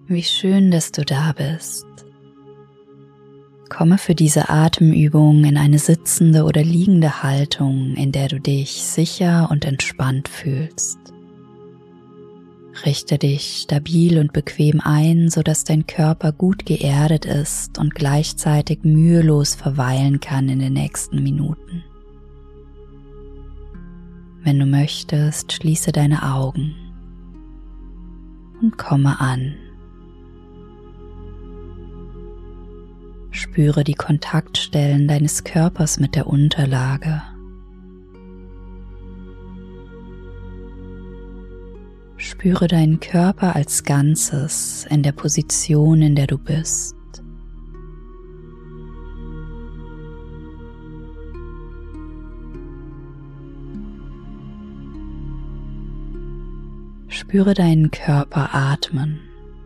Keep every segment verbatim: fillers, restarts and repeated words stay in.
Wie schön, dass du da bist. Komme für diese Atemübung in eine sitzende oder liegende Haltung, in der du dich sicher und entspannt fühlst. Richte dich stabil und bequem ein, sodass dein Körper gut geerdet ist und gleichzeitig mühelos verweilen kann in den nächsten Minuten. Wenn du möchtest, schließe deine Augen und komme an. Spüre die Kontaktstellen deines Körpers mit der Unterlage. Spüre deinen Körper als Ganzes in der Position, in der du bist. Spüre deinen Körper atmen.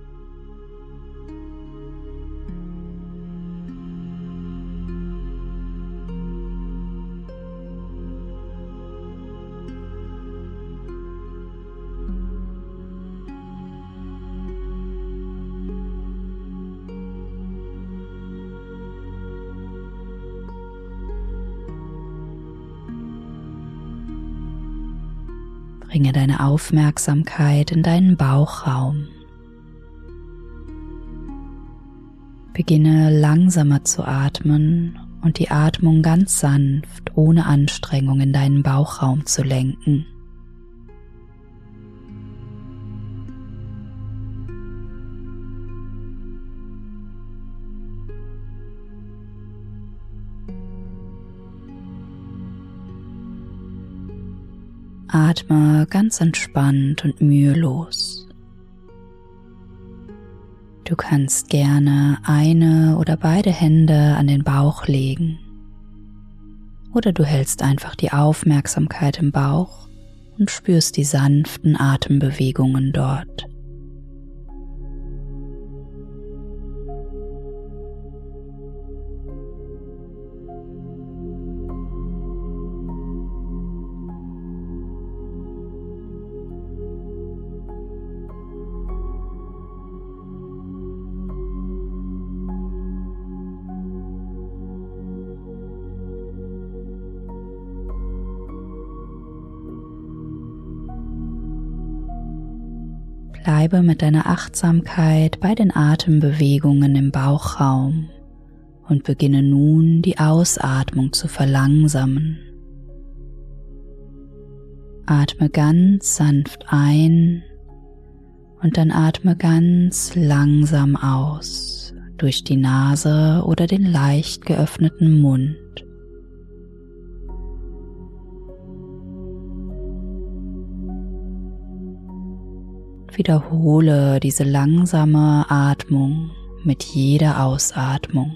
Bringe deine Aufmerksamkeit in deinen Bauchraum. Beginne langsamer zu atmen und die Atmung ganz sanft, ohne Anstrengung in deinen Bauchraum zu lenken. Atme ganz entspannt und mühelos. Du kannst gerne eine oder beide Hände an den Bauch legen oder du hältst einfach die Aufmerksamkeit im Bauch und spürst die sanften Atembewegungen dort. Bleibe mit deiner Achtsamkeit bei den Atembewegungen im Bauchraum und beginne nun die Ausatmung zu verlangsamen. Atme ganz sanft ein und dann atme ganz langsam aus durch die Nase oder den leicht geöffneten Mund. Wiederhole diese langsame Atmung mit jeder Ausatmung.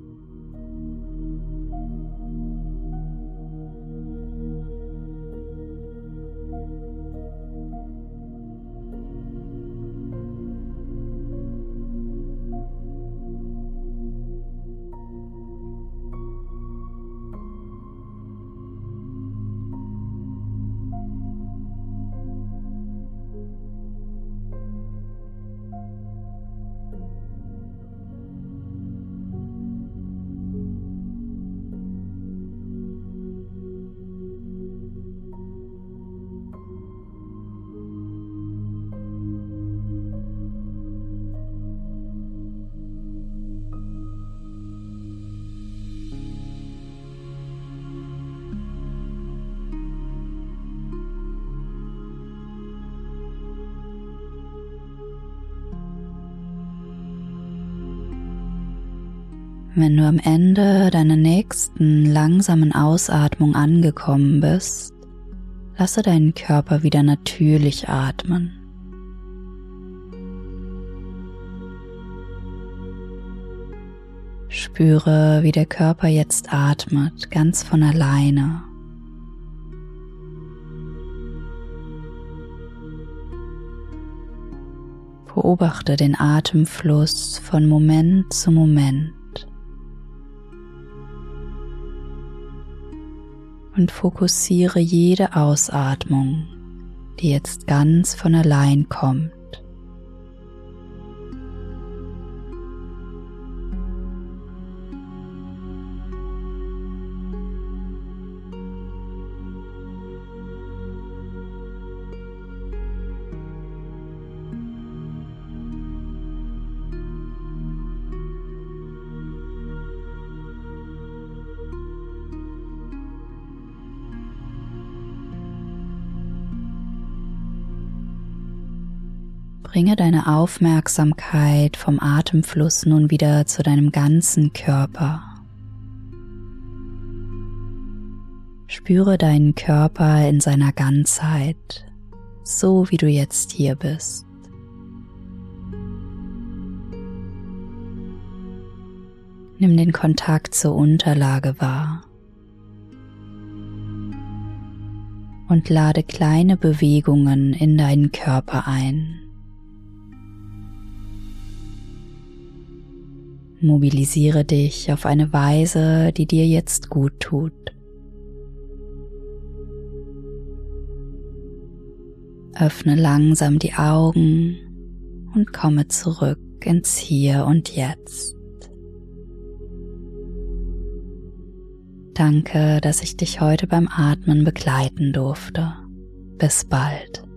Wenn du am Ende deiner nächsten langsamen Ausatmung angekommen bist, lasse deinen Körper wieder natürlich atmen. Spüre, wie der Körper jetzt atmet, ganz von alleine. Beobachte den Atemfluss von Moment zu Moment. Und fokussiere jede Ausatmung, die jetzt ganz von allein kommt. Bringe deine Aufmerksamkeit vom Atemfluss nun wieder zu deinem ganzen Körper. Spüre deinen Körper in seiner Ganzheit, so wie du jetzt hier bist. Nimm den Kontakt zur Unterlage wahr und lade kleine Bewegungen in deinen Körper ein. Mobilisiere dich auf eine Weise, die dir jetzt gut tut. Öffne langsam die Augen und komme zurück ins Hier und Jetzt. Danke, dass ich dich heute beim Atmen begleiten durfte. Bis bald.